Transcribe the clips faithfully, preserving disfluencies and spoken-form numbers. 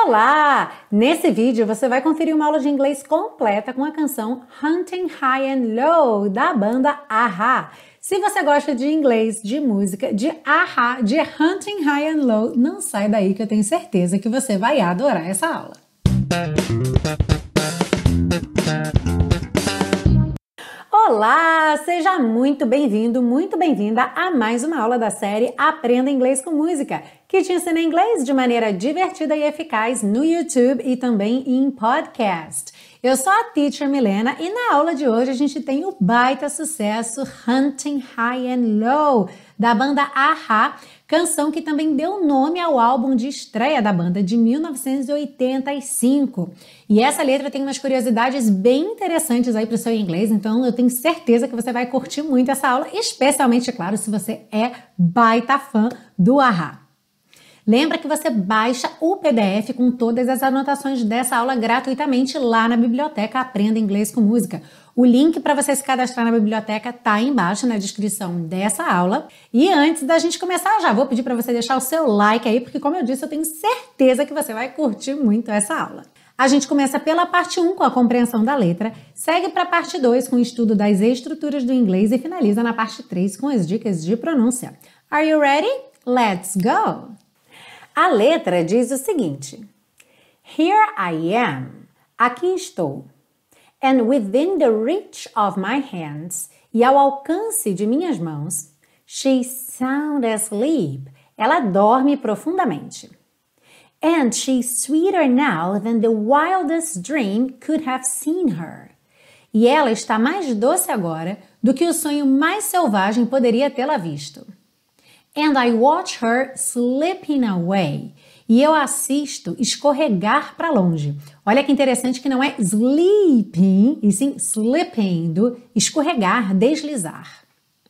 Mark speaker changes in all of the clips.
Speaker 1: Olá! Nesse vídeo você vai conferir uma aula de inglês completa com a canção Hunting High and Low, da banda A-ha. Se você gosta de inglês, de música, de A-ha, de Hunting High and Low, não sai daí que eu tenho certeza que você vai adorar essa aula. Olá! Seja muito bem-vindo, muito bem-vinda a mais uma aula da série Aprenda Inglês com Música, que te ensina inglês de maneira divertida e eficaz no YouTube e também em podcast. Eu sou a Teacher Milena e na aula de hoje a gente tem o baita sucesso Hunting High and Low, da banda A-ha, canção que também deu nome ao álbum de estreia da banda de mil novecentos e oitenta e cinco. E essa letra tem umas curiosidades bem interessantes aí para o seu inglês, então eu tenho certeza que você vai curtir muito essa aula, especialmente, claro, se você é baita fã do A-ha. Lembra que você baixa o P D F com todas as anotações dessa aula gratuitamente lá na biblioteca Aprenda Inglês com Música. O link para você se cadastrar na biblioteca tá aí embaixo na descrição dessa aula. E antes da gente começar, já vou pedir para você deixar o seu like aí, porque como eu disse, eu tenho certeza que você vai curtir muito essa aula. A gente começa pela parte um com a compreensão da letra, segue para a parte dois com o estudo das estruturas do inglês e finaliza na parte três com as dicas de pronúncia. Are you ready? Let's go! A letra diz o seguinte: Here I am, aqui estou, and within the reach of my hands, e ao alcance de minhas mãos, she's sound asleep, ela dorme profundamente. And she's sweeter now than the wildest dream could have seen her. E ela está mais doce agora do que o sonho mais selvagem poderia tê-la visto. And I watch her slipping away. E eu assisto escorregar para longe. Olha que interessante que não é sleeping, e sim slipping, do escorregar, deslizar.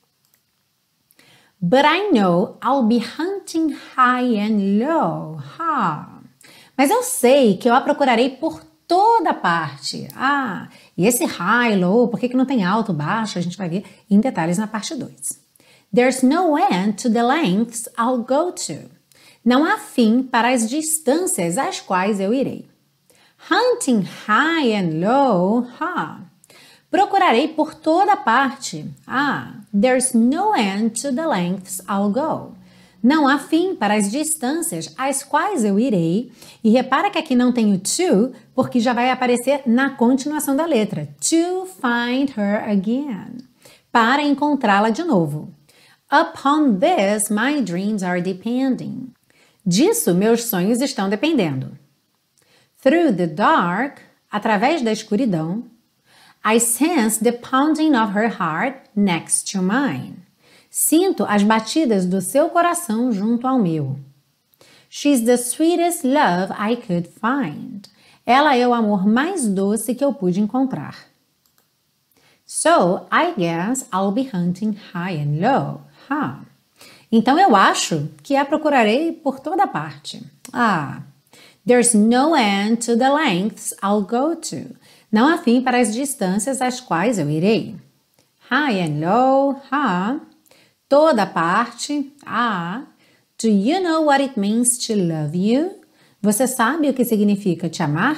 Speaker 1: But I know I'll be hunting high and low. Ha. Mas eu sei que eu a procurarei por toda parte. Ah, e esse high, low, por que que não tem alto, baixo? A gente vai ver em detalhes na parte dois. There's no end to the lengths I'll go to. Não há fim para as distâncias às quais eu irei. Hunting high and low, ha. Procurarei por toda parte. Ah, there's no end to the lengths I'll go. Não há fim para as distâncias às quais eu irei. E repara que aqui não tem o to, porque já vai aparecer na continuação da letra. To find her again. Para encontrá-la de novo. Upon this, my dreams are depending. Disso, meus sonhos estão dependendo. Through the dark, através da escuridão, I sense the pounding of her heart next to mine. Sinto as batidas do seu coração junto ao meu. She's the sweetest love I could find. Ela é o amor mais doce que eu pude encontrar. So, I guess I'll be hunting high and low. Ah, então eu acho que a procurarei por toda parte. Ah, there's no end to the lengths I'll go to. Não há fim para as distâncias às quais eu irei. High and low, ah, toda parte, ah. Do you know what it means to love you? Você sabe o que significa te amar?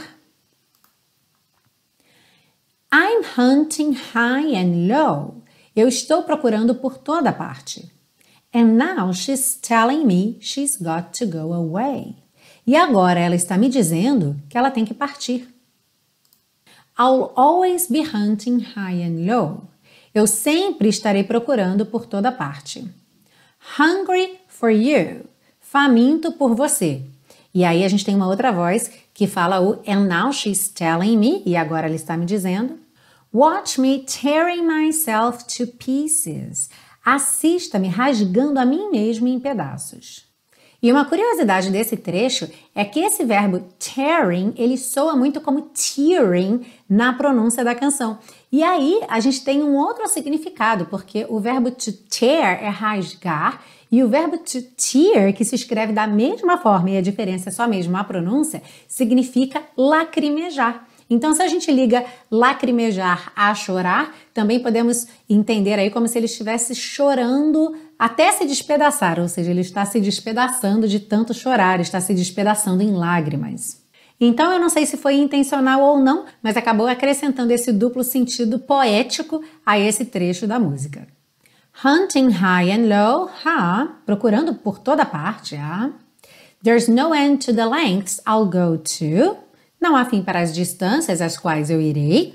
Speaker 1: I'm hunting high and low. Eu estou procurando por toda parte. And now she's telling me she's got to go away. E agora ela está me dizendo que ela tem que partir. I'll always be hunting high and low. Eu sempre estarei procurando por toda parte. Hungry for you. Faminto por você. E aí a gente tem uma outra voz que fala o and now she's telling me, e agora ela está me dizendo. Watch me tearing myself to pieces. Assista-me rasgando a mim mesmo em pedaços. E uma curiosidade desse trecho é que esse verbo tearing, ele soa muito como tearing na pronúncia da canção. E aí a gente tem um outro significado, porque o verbo to tear é rasgar e o verbo to tear, que se escreve da mesma forma e a diferença é só mesmo a pronúncia, significa lacrimejar. Então, se a gente liga lacrimejar a chorar, também podemos entender aí como se ele estivesse chorando até se despedaçar, ou seja, ele está se despedaçando de tanto chorar, está se despedaçando em lágrimas. Então eu não sei se foi intencional ou não, mas acabou acrescentando esse duplo sentido poético a esse trecho da música. Hunting high and low, ha, procurando por toda parte, ha. There's no end to the lengths I'll go to. Não há fim para as distâncias às quais eu irei.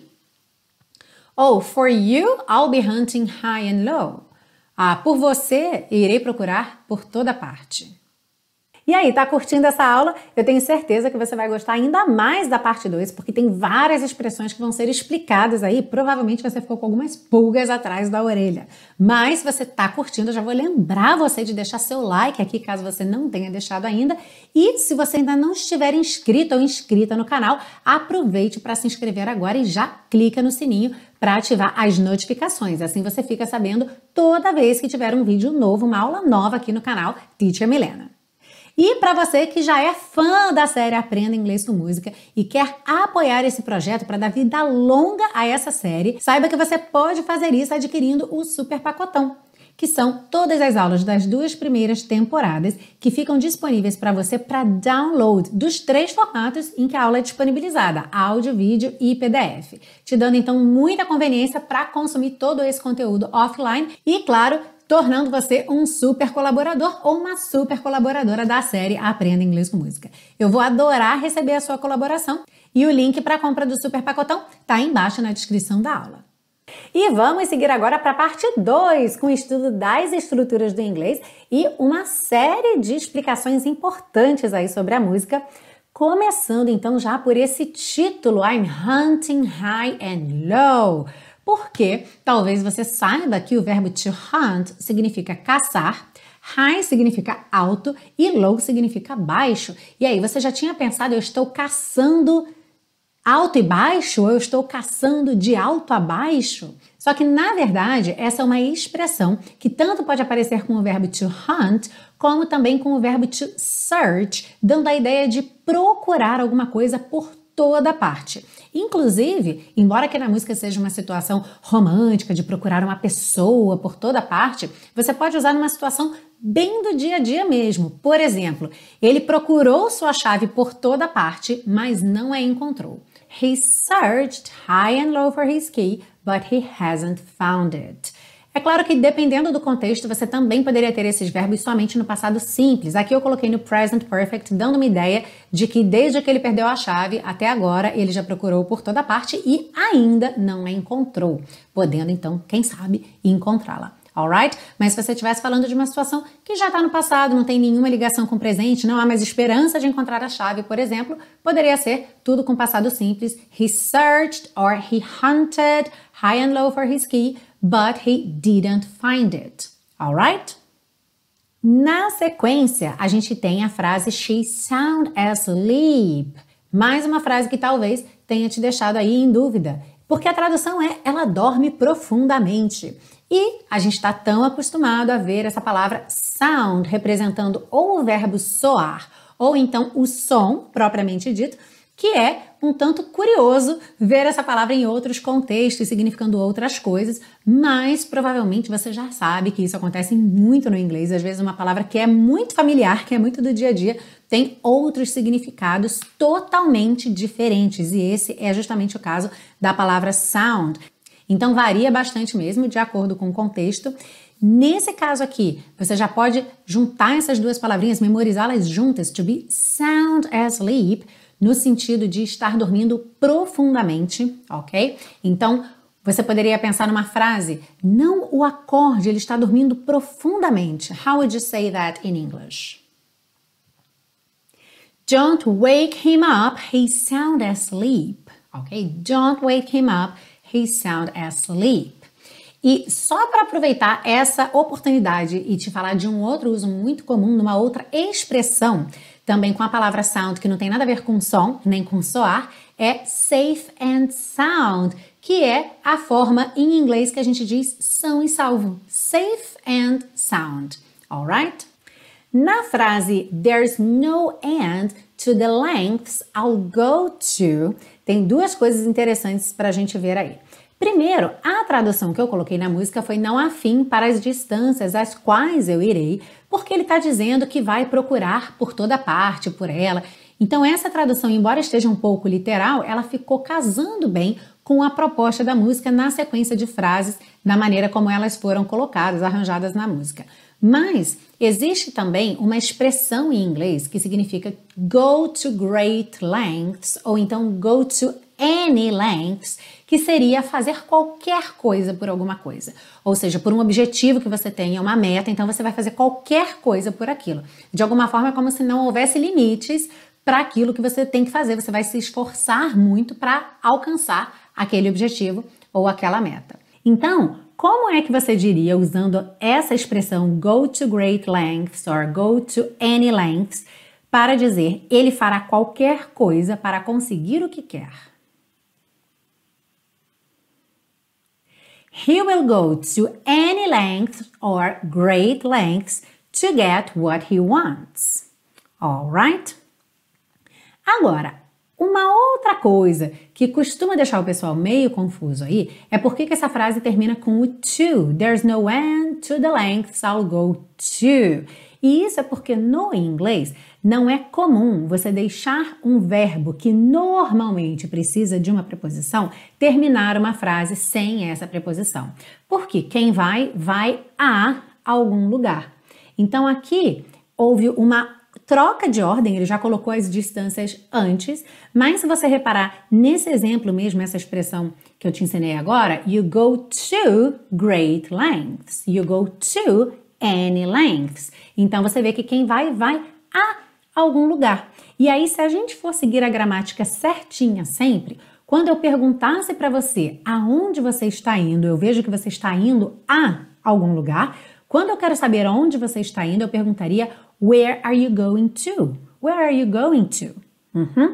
Speaker 1: Oh, for you, I'll be hunting high and low. Ah, por você, irei procurar por toda parte. E aí, tá curtindo essa aula? Eu tenho certeza que você vai gostar ainda mais da parte dois, porque tem várias expressões que vão ser explicadas aí. Provavelmente você ficou com algumas pulgas atrás da orelha. Mas se você tá curtindo, eu já vou lembrar você de deixar seu like aqui, caso você não tenha deixado ainda. E se você ainda não estiver inscrito ou inscrita no canal, aproveite para se inscrever agora e já clica no sininho para ativar as notificações. Assim você fica sabendo toda vez que tiver um vídeo novo, uma aula nova aqui no canal Teacher Milena. E para você que já é fã da série Aprenda Inglês com Música e quer apoiar esse projeto para dar vida longa a essa série, saiba que você pode fazer isso adquirindo o Super Pacotão, que são todas as aulas das duas primeiras temporadas que ficam disponíveis para você para download dos três formatos em que a aula é disponibilizada, áudio, vídeo e P D F, te dando então muita conveniência para consumir todo esse conteúdo offline e, claro, tornando você um super colaborador ou uma super colaboradora da série Aprenda Inglês com Música. Eu vou adorar receber a sua colaboração e o link para a compra do Super Pacotão está aí embaixo na descrição da aula. E vamos seguir agora para a parte dois, com o estudo das estruturas do inglês e uma série de explicações importantes aí sobre a música, começando então já por esse título, I'm hunting high and low. Porque talvez você saiba que o verbo to hunt significa caçar, high significa alto e low significa baixo. E aí, você já tinha pensado, eu estou caçando alto e baixo ou eu estou caçando de alto a baixo? Só que, na verdade, essa é uma expressão que tanto pode aparecer com o verbo to hunt, como também com o verbo to search, dando a ideia de procurar alguma coisa por toda parte. Inclusive, embora que na música seja uma situação romântica de procurar uma pessoa por toda parte, você pode usar numa situação bem do dia a dia mesmo. Por exemplo, ele procurou sua chave por toda parte, mas não a encontrou. He searched high and low for his key, but he hasn't found it. É claro que, dependendo do contexto, você também poderia ter esses verbos somente no passado simples. Aqui eu coloquei no present perfect, dando uma ideia de que desde que ele perdeu a chave até agora, ele já procurou por toda parte e ainda não a encontrou, podendo então, quem sabe, encontrá-la. Alright? Mas se você estivesse falando de uma situação que já está no passado, não tem nenhuma ligação com o presente, não há mais esperança de encontrar a chave, por exemplo, poderia ser tudo com passado simples. He searched or he hunted high and low for his key, but he didn't find it. Alright? Na sequência, a gente tem a frase she's sound asleep. Mais uma frase que talvez tenha te deixado aí em dúvida, porque a tradução é ela dorme profundamente. E a gente está tão acostumado a ver essa palavra sound representando ou o verbo soar, ou então o som, propriamente dito, que é um tanto curioso ver essa palavra em outros contextos, significando outras coisas, mas provavelmente você já sabe que isso acontece muito no inglês. Às vezes uma palavra que é muito familiar, que é muito do dia a dia, tem outros significados totalmente diferentes, e esse é justamente o caso da palavra sound. Então varia bastante mesmo de acordo com o contexto. Nesse caso aqui, você já pode juntar essas duas palavrinhas, memorizá-las juntas, to be sound asleep, no sentido de estar dormindo profundamente, ok? Então, você poderia pensar numa frase, não o acorde, ele está dormindo profundamente. How would you say that in English? Don't wake him up, he's sound asleep, ok? Don't wake him up, he's sound asleep. E só para aproveitar essa oportunidade e te falar de um outro uso muito comum, numa outra expressão, também com a palavra sound, que não tem nada a ver com som, nem com soar, é safe and sound, que é a forma em inglês que a gente diz são e salvo. Safe and sound, alright? Na frase there's no end to the lengths I'll go to, tem duas coisas interessantes para a gente ver aí. Primeiro, a tradução que eu coloquei na música foi não há fim para as distâncias às quais eu irei, porque ele está dizendo que vai procurar por toda parte, por ela. Então essa tradução, embora esteja um pouco literal, ela ficou casando bem com a proposta da música na sequência de frases, da maneira como elas foram colocadas, arranjadas na música. Mas existe também uma expressão em inglês que significa go to great lengths, ou então go to any lengths, que seria fazer qualquer coisa por alguma coisa. Ou seja, por um objetivo que você tenha, uma meta, então você vai fazer qualquer coisa por aquilo. De alguma forma é como se não houvesse limites para aquilo que você tem que fazer. Você vai se esforçar muito para alcançar aquele objetivo ou aquela meta. Então, como é que você diria, usando essa expressão go to great lengths or go to any lengths, para dizer ele fará qualquer coisa para conseguir o que quer? He will go to any length or great lengths to get what he wants. Alright? Agora, uma outra coisa que costuma deixar o pessoal meio confuso aí é por que essa frase termina com o to. There's no end to the lengths I'll go to. E isso é porque no inglês não é comum você deixar um verbo que normalmente precisa de uma preposição terminar uma frase sem essa preposição. Porque quem vai, vai a algum lugar. Então aqui houve uma troca de ordem, ele já colocou as distâncias antes, mas se você reparar nesse exemplo mesmo, essa expressão que eu te ensinei agora, you go to great lengths, you go to any lengths. Então você vê que quem vai, vai a algum lugar. E aí, se a gente for seguir a gramática certinha sempre, quando eu perguntasse para você aonde você está indo, eu vejo que você está indo a algum lugar. Quando eu quero saber aonde você está indo, eu perguntaria where are you going to? Where are you going to? Uhum.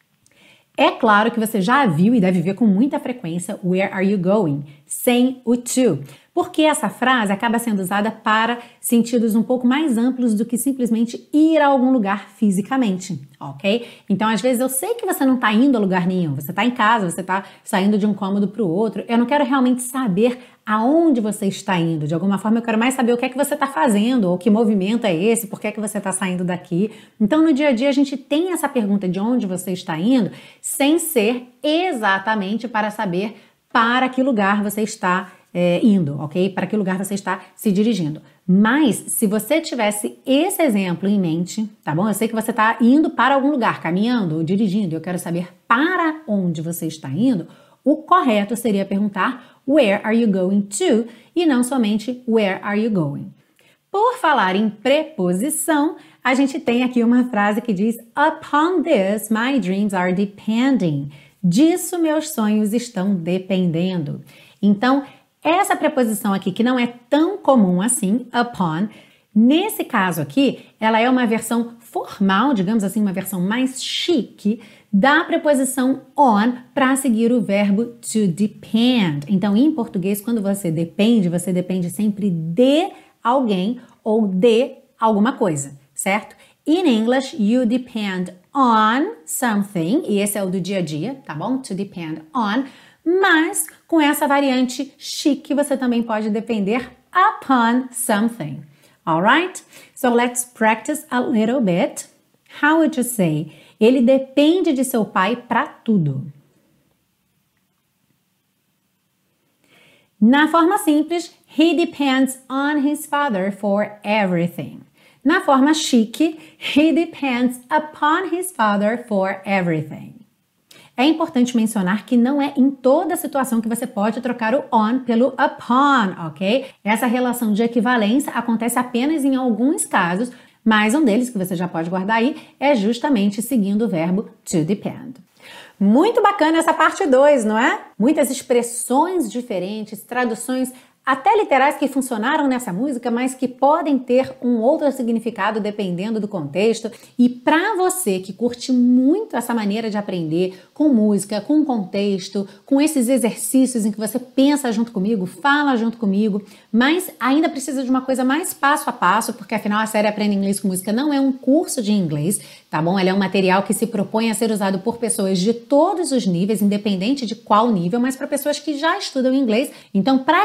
Speaker 1: É claro que você já viu e deve ver com muita frequência where are you going, sem o to. Porque essa frase acaba sendo usada para sentidos um pouco mais amplos do que simplesmente ir a algum lugar fisicamente, ok? Então, às vezes, eu sei que você não está indo a lugar nenhum, você está em casa, você está saindo de um cômodo para o outro, eu não quero realmente saber aonde você está indo, de alguma forma eu quero mais saber o que é que você está fazendo, ou que movimento é esse, por que é que você está saindo daqui. Então, no dia a dia, a gente tem essa pergunta de onde você está indo, sem ser exatamente para saber para que lugar você está É, indo, ok? Para que lugar você está se dirigindo. Mas, se você tivesse esse exemplo em mente, tá bom? Eu sei que você está indo para algum lugar, caminhando ou dirigindo, eu quero saber para onde você está indo, o correto seria perguntar where are you going to e não somente where are you going. Por falar em preposição, a gente tem aqui uma frase que diz upon this my dreams are depending. Disso meus sonhos estão dependendo. Então, essa preposição aqui, que não é tão comum assim, upon, nesse caso aqui, ela é uma versão formal, digamos assim, uma versão mais chique da preposição on para seguir o verbo to depend. Então, em português, quando você depende, você depende sempre de alguém ou de alguma coisa, certo? In English, you depend on something, e esse é o do dia a dia, tá bom? To depend on. Mas, com essa variante chique, você também pode depender upon something. Alright? So, let's practice a little bit. How would you say? Ele depende de seu pai para tudo. Na forma simples, he depends on his father for everything. Na forma chique, he depends upon his father for everything. É importante mencionar que não é em toda situação que você pode trocar o on pelo upon, ok? Essa relação de equivalência acontece apenas em alguns casos, mas um deles, que você já pode guardar aí, é justamente seguindo o verbo to depend. Muito bacana essa parte dois, não é? Muitas expressões diferentes, traduções até literais que funcionaram nessa música, mas que podem ter um outro significado dependendo do contexto. E para você que curte muito essa maneira de aprender com música, com contexto, com esses exercícios em que você pensa junto comigo, fala junto comigo, mas ainda precisa de uma coisa mais passo a passo, porque afinal a série Aprenda Inglês com Música não é um curso de inglês, tá bom? Ela é um material que se propõe a ser usado por pessoas de todos os níveis, independente de qual nível, mas para pessoas que já estudam inglês. Então, para quem gostaria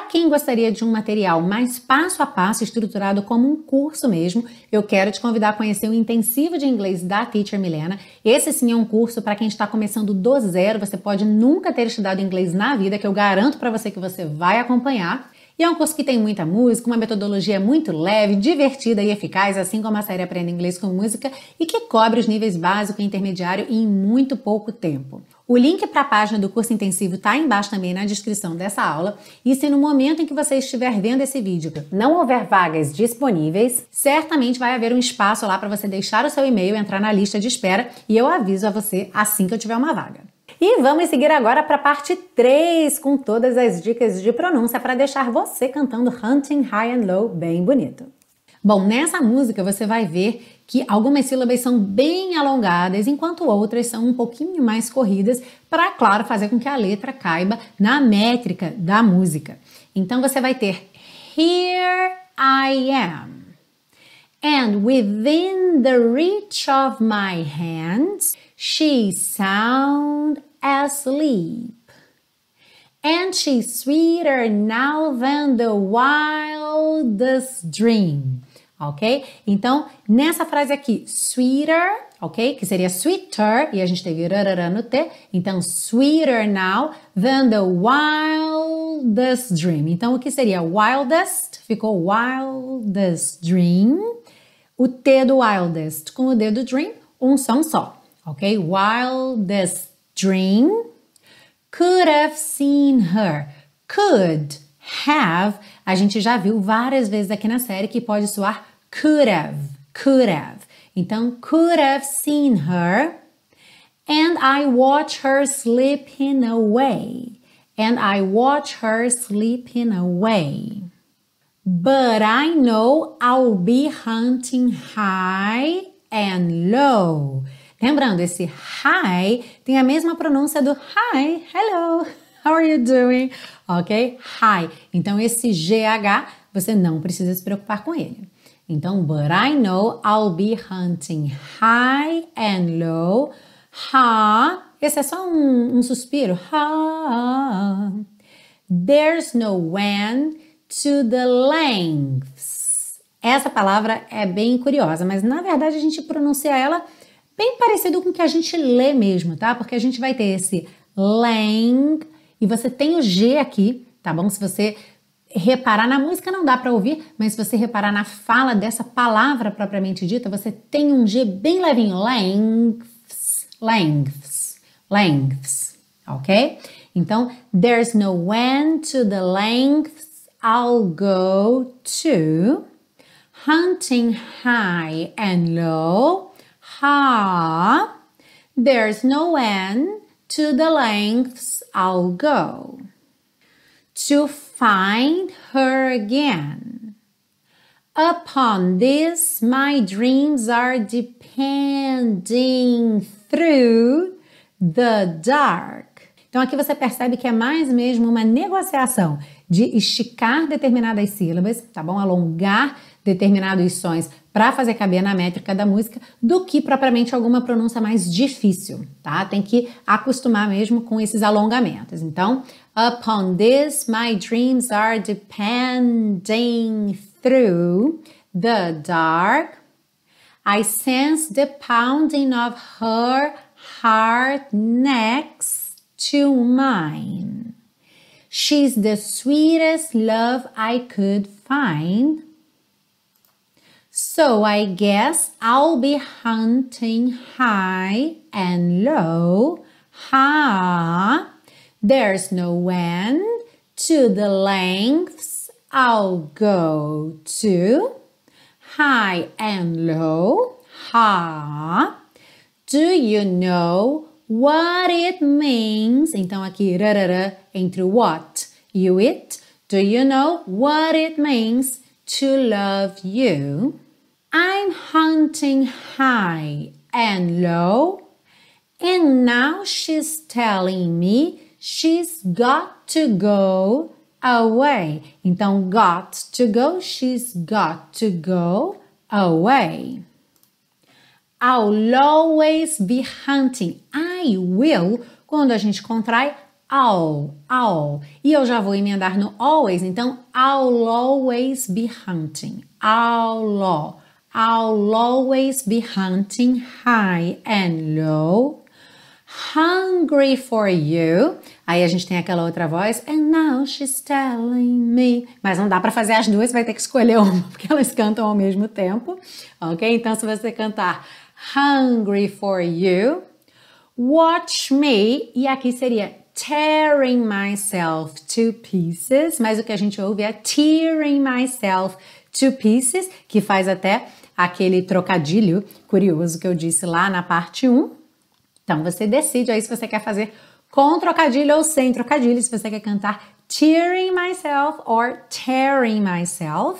Speaker 1: gostaria de um material mais passo a passo, estruturado como um curso mesmo, eu quero te convidar a conhecer o Intensivo de Inglês da Teacher Milena. Esse sim é um curso para quem está começando do zero, você pode nunca ter estudado inglês na vida, que eu garanto para você que você vai acompanhar. E é um curso que tem muita música, uma metodologia muito leve, divertida e eficaz, assim como a série Aprenda Inglês com Música, e que cobre os níveis básico e intermediário em muito pouco tempo. O link para a página do curso intensivo está aí embaixo também na descrição dessa aula, e se no momento em que você estiver vendo esse vídeo não houver vagas disponíveis, certamente vai haver um espaço lá para você deixar o seu e-mail, entrar na lista de espera, e eu aviso a você assim que eu tiver uma vaga. E vamos seguir agora para a parte três, com todas as dicas de pronúncia para deixar você cantando Hunting High and Low bem bonito. Bom, nessa música você vai ver que algumas sílabas são bem alongadas, enquanto outras são um pouquinho mais corridas, para, claro, fazer com que a letra caiba na métrica da música. Então você vai ter Here I am, and within the reach of my hands, she's sound asleep, and she's sweeter now than the wildest dream, ok? Então, nessa frase aqui, sweeter, ok? Que seria sweeter, e a gente teve rarará no T, então sweeter now than the wildest dream. Então, o que seria wildest? Ficou wildest dream. O T do wildest com o D do dream, um som só, ok? Wildest dream. Could have seen her. Could have, a gente já viu várias vezes aqui na série que pode soar could have, could have. Então, could have seen her, and I watch her slipping away. And I watch her slipping away. But I know I'll be hunting high and low. Lembrando, esse hi tem a mesma pronúncia do hi, hello, how are you doing? Ok? Hi. Então, esse G H, você não precisa se preocupar com ele. Então, but I know I'll be hunting high and low. Ha. Esse é só um, um suspiro. Ha. There's no end to the lengths. Essa palavra é bem curiosa, mas na verdade a gente pronuncia ela bem parecido com o que a gente lê mesmo, tá? Porque a gente vai ter esse length e você tem o G aqui, tá bom? Se você reparar na música não dá para ouvir, mas se você reparar na fala dessa palavra propriamente dita, você tem um G bem levinho, lengths, lengths, lengths, ok? Então, there's no end to the lengths I'll go to, hunting high and low. Ha, there's no end to the lengths I'll go to find her again. Upon this my dreams are depending through the dark. Então aqui você percebe que é mais mesmo uma negociação de esticar determinadas sílabas, tá bom? Alongar determinados sons para fazer caber na métrica da música, do que propriamente alguma pronúncia mais difícil, tá? Tem que acostumar mesmo com esses alongamentos. Então, upon this my dreams are depending through the dark. I sense the pounding of her heart next to mine. She's the sweetest love I could find. So I guess I'll be hunting high and low. Ha, there's no end to the lengths I'll go to. High and low. Ha, do you know what it means? Então aqui, rarará, entre o what e o it. Do you know what it means to love you? I'm hunting high and low, and now she's telling me she's got to go away. Então, got to go, she's got to go away. I'll always be hunting. I will, quando a gente contrai, I'll, I'll. E eu já vou emendar no always, então I'll always be hunting. I'll, I'll always be hunting high and low. Hungry for you. Aí a gente tem aquela outra voz. And now she's telling me. Mas não dá para fazer as duas, vai ter que escolher uma, porque elas cantam ao mesmo tempo. Ok? Então se você cantar Hungry for you, watch me, e aqui seria tearing myself to pieces, mas o que a gente ouve é tearing myself to pieces, que faz até aquele trocadilho curioso que eu disse lá na parte um. Então você decide aí se você quer fazer com trocadilho ou sem trocadilho, se você quer cantar tearing myself or tearing myself.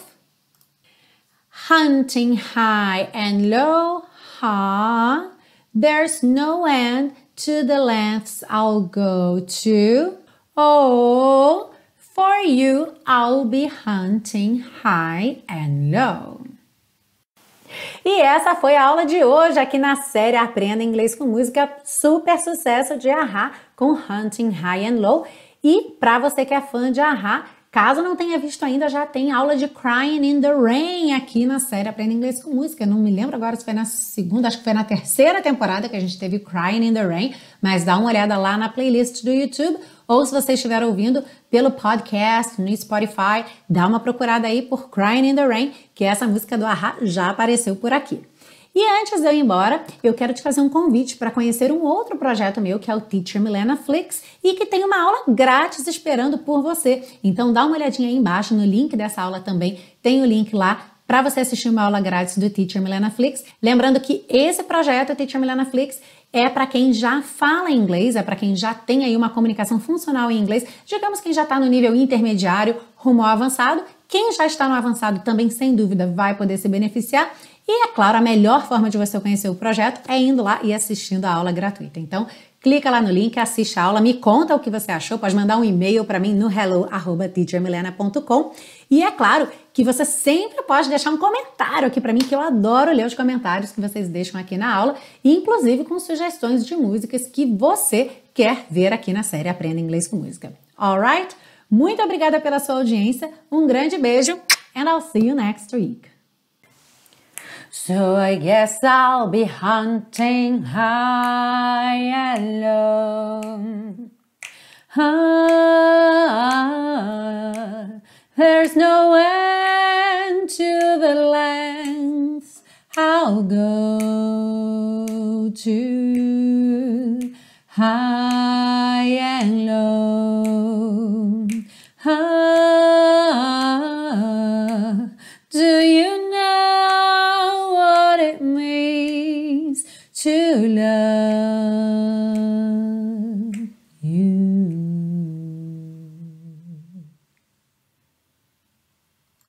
Speaker 1: Hunting high and low, ha. There's no end to the lengths I'll go to. Oh, for you I'll be hunting high and low. E essa foi a aula de hoje aqui na série Aprenda Inglês com Música, super sucesso de A-ha com Hunting High and Low. E para você que é fã de A-ha, caso não tenha visto ainda, já tem aula de Crying in the Rain aqui na série Aprenda Inglês com Música. Não me lembro agora se foi na segunda, acho que foi na terceira temporada que a gente teve Crying in the Rain, mas dá uma olhada lá na playlist do YouTube, ou se você estiver ouvindo pelo podcast, no Spotify, dá uma procurada aí por Crying in the Rain, que essa música do A-ha já apareceu por aqui. E antes de eu ir embora, eu quero te fazer um convite para conhecer um outro projeto meu, que é o Teacher Milena Flix, e que tem uma aula grátis esperando por você. Então dá uma olhadinha aí embaixo no link dessa aula também, tem o link lá para você assistir uma aula grátis do Teacher Milena Flix. Lembrando que esse projeto, o Teacher Milena Flix, é para quem já fala inglês, é para quem já tem aí uma comunicação funcional em inglês, digamos quem já está no nível intermediário rumo ao avançado. Quem já está no avançado também, sem dúvida, vai poder se beneficiar. E, é claro, a melhor forma de você conhecer o projeto é indo lá e assistindo a aula gratuita. Então, clica lá no link, assiste a aula, me conta o que você achou, pode mandar um e-mail para mim no hello arroba teacher milena ponto com. E é claro que você sempre pode deixar um comentário aqui para mim, que eu adoro ler os comentários que vocês deixam aqui na aula, inclusive com sugestões de músicas que você quer ver aqui na série Aprenda Inglês com Música. Alright? Muito obrigada pela sua audiência, um grande beijo, and I'll see you next week. So I guess I'll be hunting high and low. Ah, there's no end to the lengths I'll go to. Ah,